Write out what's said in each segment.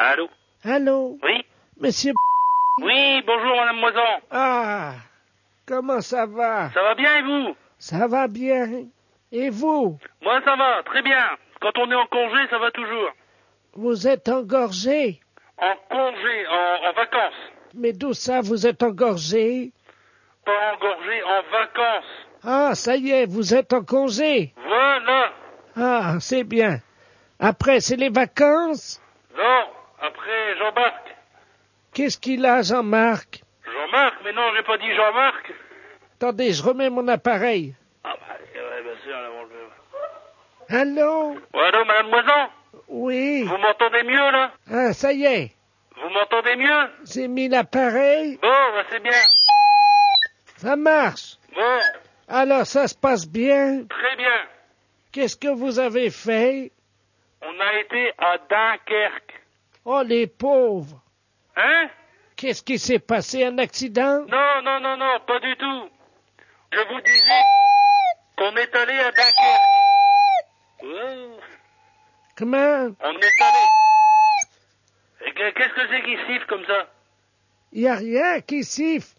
Allô? Allô? Oui? Monsieur Oui, bonjour Madame Moisan. Ah, comment ça va? Ça va bien et vous? Ça va bien. Et vous? Moi ça va, très bien. Quand on est en congé, ça va toujours. Vous êtes engorgé? En congé, en vacances. Mais d'où ça, vous êtes engorgé? Pas engorgé, en vacances. Ah, ça y est, vous êtes en congé. Voilà. Ah, c'est bien. Après, c'est les vacances? Non, après Jean-Marc. Qu'est-ce qu'il a, Jean-Marc? Jean-Marc? Mais non, j'ai pas dit Jean-Marc. Attendez, je remets mon appareil. Ah bah, ouais, bien sûr, là, on le... Allô? Allô, Madame Moisan? Oui. Vous m'entendez mieux, là? Ah, ça y est. Vous m'entendez mieux? J'ai mis l'appareil. Bon, bah c'est bien. Ça marche. Bon, Alors, ça se passe bien? très bien. Qu'est-ce que vous avez fait? On a été à Dunkerque. Oh, les pauvres. Hein? Qu'est-ce qui s'est passé? Un accident? Non, non, non, non, pas du tout. Je vous disais qu'on est allé à Dunkerque. Oh, Comment? on est allé. Et qu'est-ce que c'est qui siffle comme ça? Il n'y a rien qui siffle.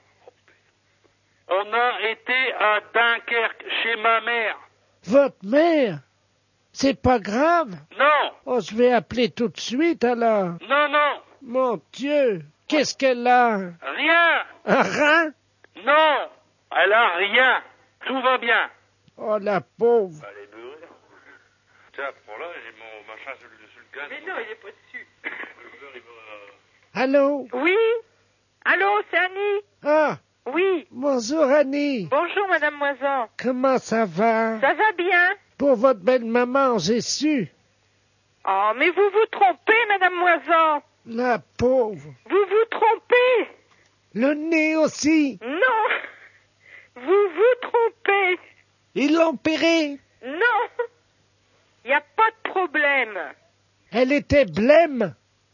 On a été à Dunkerque, chez ma mère. Votre mère? C'est pas grave? Non, Oh, je vais appeler tout de suite alors. non, non, Mon Dieu, qu'est-ce qu'elle a? rien. Un rein? Non, elle a rien. Tout va bien. Oh, la pauvre. Elle est beurrée. Tiens, pour là, j'ai mon machin sur le gaz. Mais non, il est pas dessus. Le beurre, il va... Allô? Oui? Allô, c'est Annie? Ah, Oui. bonjour Annie. Bonjour, Madame Moisan. Comment ça va? Ça va bien? Pour votre belle-maman, j'ai su. Oh, mais vous vous trompez, Madame Moisan. La pauvre. Vous vous trompez. Le nez aussi. Non. Vous vous trompez. Ils l'ont opérée. Non. Il n'y a pas de problème. Elle était blême.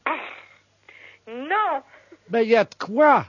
Non. Ben, il y a de quoi.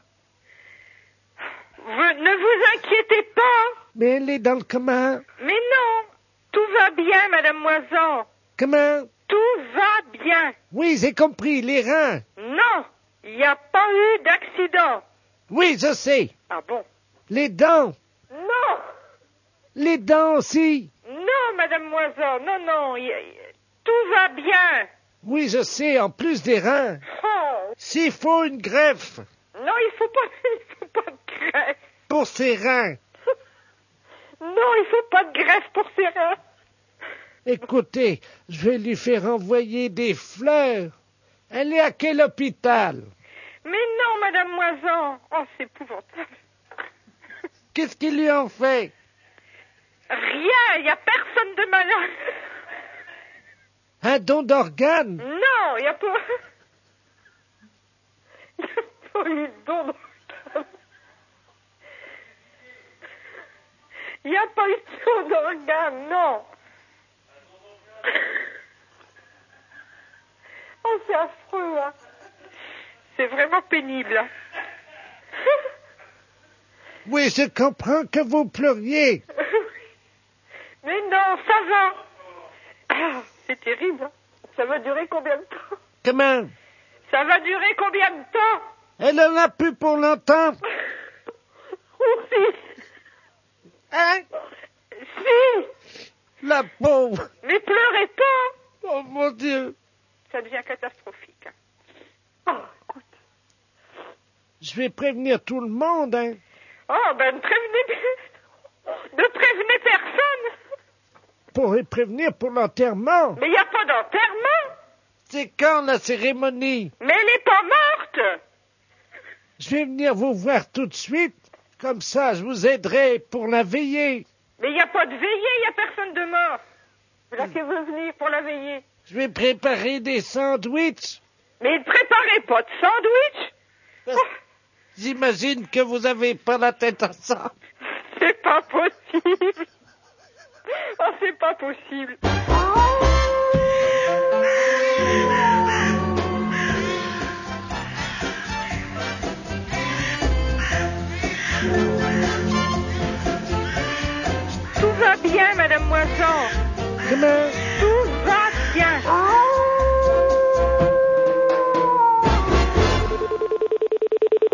Ne vous inquiétez pas. Mais elle est dans le comment? Mais non. Tout va bien, Madame Moisan. Comment? Tout va bien. Oui, j'ai compris, les reins. Non. Il n'y a pas eu d'accident. Oui, je sais. Ah bon? Les dents. Non. Les dents aussi. Non, Madame Moisan, non, non, tout va bien. Oui, je sais, en plus des reins. Oh, S'il faut une greffe non, il faut pas de greffe. pour ses reins. Non, il faut pas de greffe pour ses reins. Écoutez, je vais lui faire envoyer des fleurs. Elle est à quel hôpital? Mais non, Madame Moisan. Oh, c'est épouvantable. Qu'est-ce qu'ils lui ont fait? Rien, il n'y a personne de malade. Un don d'organes? Non, il n'y a pas... Il n'y a pas eu de don d'organe. Il n'y a pas eu de don d'organe, non. Oh, c'est affreux, hein. C'est vraiment pénible. Hein. Oui, je comprends que vous pleuriez. Mais non, ça va. Ah, c'est terrible. Hein. Ça va durer combien de temps? Comment? Ça va durer combien de temps? Elle en a plus pour longtemps. Aussi. Hein? Si. La pauvre. Mais pleurez pas. Oh mon Dieu. Ça devient catastrophique. Hein. Oh, écoute. Je vais prévenir tout le monde, hein. Oh, ben ne prévenez personne. Pour les prévenir pour l'enterrement. Mais il n'y a pas d'enterrement. C'est quand la cérémonie? Mais elle n'est pas morte. Je vais venir vous voir tout de suite. Comme ça, je vous aiderai pour la veillée. Mais il n'y a pas de veillée, il n'y a personne de mort. Là que vous venez pour la veillée. Je vais préparer des sandwichs. Mais ne préparez pas de sandwich. J'imagine que vous avez pas la tête à ça. C'est pas possible. Oh, c'est pas possible.